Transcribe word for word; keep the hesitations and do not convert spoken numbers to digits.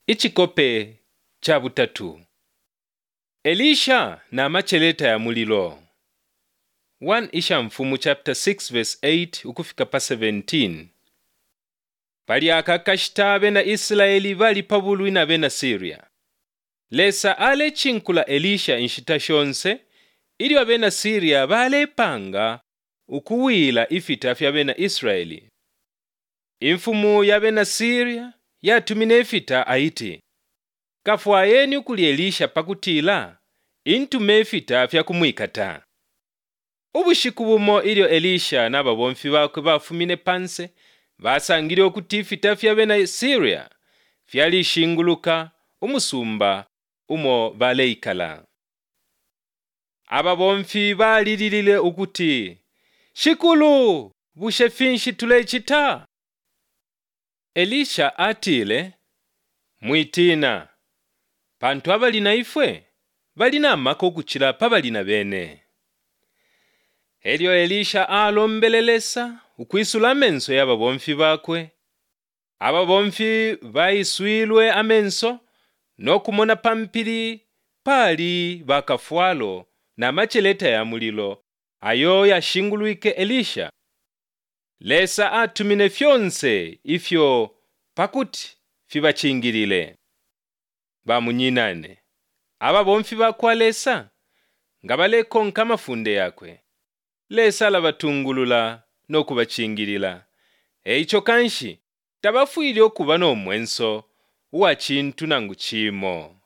Ichikope cha butatu. Elisha na macheleta ya mulilo. one Isha mfumu chapter six verse eight ukufika pa seventeen. Pali akakashita bena Israeli bali pabulwi na bena Syria. Lesa ale chinkula Elisha inshita shonse, ili wa bena Syria bale panga ukuwila ifita fya bena Israeli. Imfumu ya bena Syria yatumine ifita aiti. Kafwayeni ukuli Elisha pakutila, intume ifita fya kumwikata. Ubushiku bumo ilio Elisha na babomfi bakwe bafumine panse, basangile okuti ifita fya bena Syria fyali shinguluka umusumba umo baleikala. Aba bomfi balililile ukuti, shikulu bushefinshi tulechita. Elisha atile, mwitina, pantu abalina ifwe, balina amako kuchila pabalina bene. Elio Elisha alombelelesa ukwisula amenso ya babomfi bakwe. Aba bomfi baiswilwe amenso no kumona pampili pali bakafwalo na macheleta ya mulilo ayo yashingulwike Elisha. Lesa atumine fyonse ifyo pakuti fibachingilile. Bamunyinane. Aba bomfi bakwa lesa ngabaleko nkamafunde yakwe. Lesa labatungulula no kubachingilila. Eicho kanshi tabafwili okuba no mwenso uwa chintu nangu chimo.